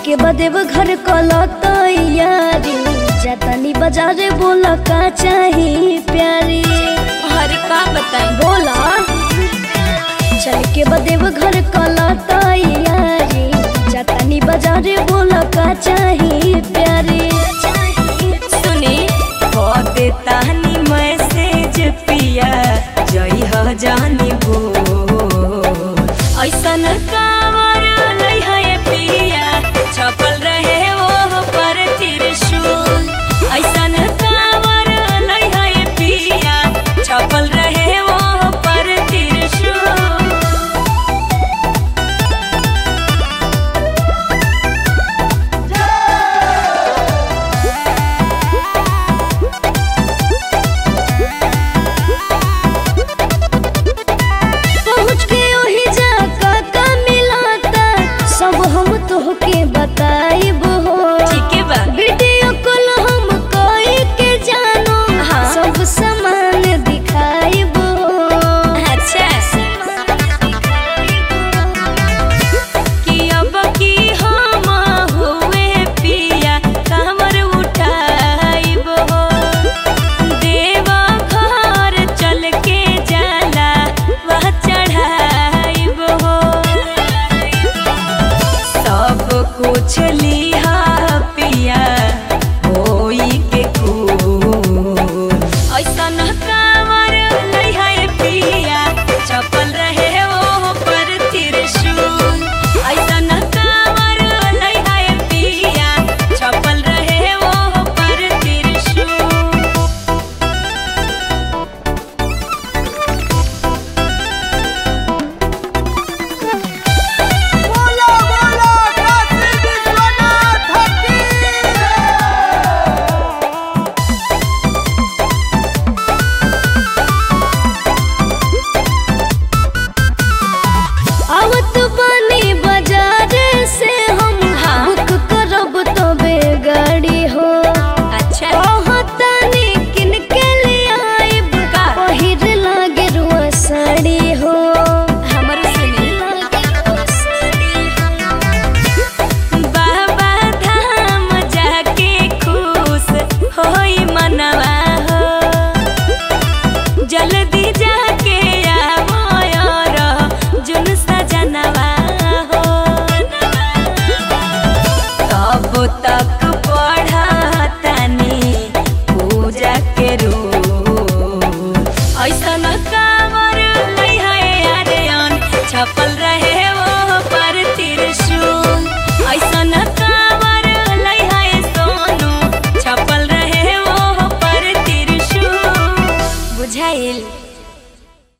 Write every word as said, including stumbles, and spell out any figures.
के बदेव घर कला तैयारी जतनी बाजारे बोला का चाही प्यारी। हर का बताई बोला चल के बदेव घर कला तैयारी जतनी बाजारे बोला का चाही प्यारी। सुनी होते तानी मैसेज पिया जई ह जानी भो ऐसन कावर लई है पिया छपल रहे वो पर त्रिशूल। ऐसन कावर लई है पिया छपल रहे वो पर त्रिशूल। तोहके बताइब हो ठीक है बा वीडियो कॉल हम कोई के जानो हाँ। सब सामान दिखाइब हो। अच्छा कि अब की हम हुए पिया कमर उठाइब हो देव घर चल के जाला वह चढ़ाइब हो सब कुछ लिहा पिया होई के खून। ऐसन कावर लई है पिया छपल रहे वो पर त्रिशूल। ऐसन कावर लई है पिया छपल रहे वो पर त्रिशूल। आवत बानी बाजार से हम हाँ। बुक करब तबे गाड़ी हो। अच्छा कहतानी किन के लिए आइब का? पहिर लागे रुआ साड़ी हो। हमर सुनी बाबा धाम जाके खुश होई मनवा हो जल्दी जाके आवो यार जुन सजनवा हो तब तक पढ़तानी पूजा के रूप। ऐसन कावर लई है आर्यन छपल